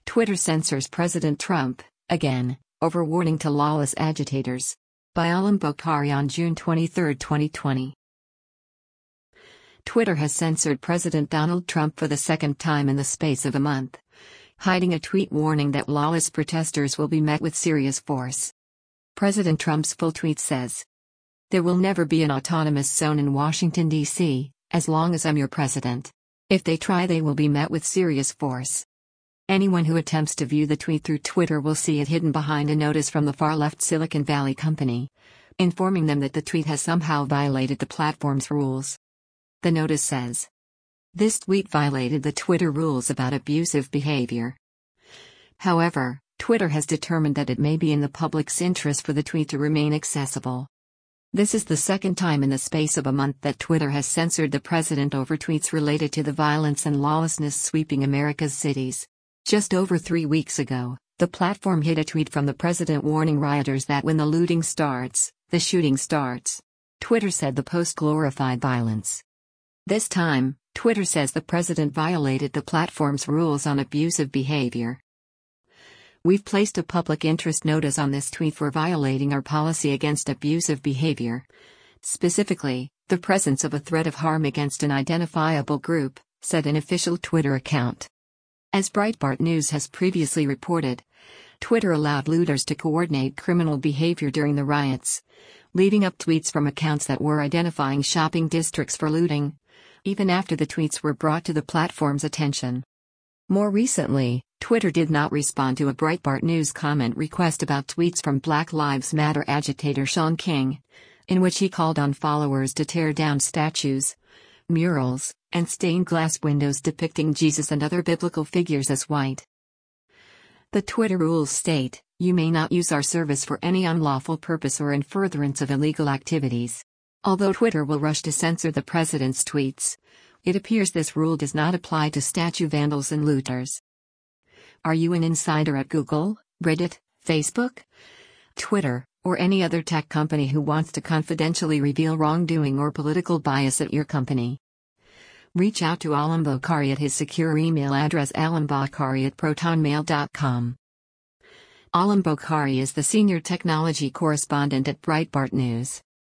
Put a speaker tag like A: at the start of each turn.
A: Twitter censors President Trump, again, over warning to lawless agitators. By Alam Bokhari on June 23, 2020. Twitter has censored President Donald Trump for the second time in the space of a month, hiding a tweet warning that lawless protesters will be met with serious force. President Trump's full tweet says, "There will never be an autonomous zone in Washington, D.C., as long as I'm your president. If they try, they will be met with serious force." Anyone who attempts to view the tweet through Twitter will see it hidden behind a notice from the far-left Silicon Valley company, informing them that the tweet has somehow violated the platform's rules. The notice says, "This tweet violated the Twitter rules about abusive behavior." However, Twitter has determined that it may be in the public's interest for the tweet to remain accessible. This is the second time in the space of a month that Twitter has censored the president over tweets related to the violence and lawlessness sweeping America's cities. Just over 3 weeks ago, the platform hid a tweet from the president warning rioters that when the looting starts, the shooting starts. Twitter said the post glorified violence. This time, Twitter says the president violated the platform's rules on abusive behavior. "We've placed a public interest notice on this tweet for violating our policy against abusive behavior. Specifically, the presence of a threat of harm against an identifiable group," said an official Twitter account. As Breitbart News has previously reported, Twitter allowed looters to coordinate criminal behavior during the riots, leaving up tweets from accounts that were identifying shopping districts for looting, even after the tweets were brought to the platform's attention. More recently, Twitter did not respond to a Breitbart News comment request about tweets from Black Lives Matter agitator Shaun King, in which he called on followers to tear down statues, murals, and stained glass windows depicting Jesus and other biblical figures as white. The Twitter rules state, "You may not use our service for any unlawful purpose or in furtherance of illegal activities." Although Twitter will rush to censor the president's tweets, it appears this rule does not apply to statue vandals and looters. Are you an insider at Google, Reddit, Facebook, Twitter, or any other tech company who wants to confidentially reveal wrongdoing or political bias at your company? Reach out to Alam Bokhari at his secure email address alambokhari@protonmail.com. Alam Bokhari is the senior technology correspondent at Breitbart News.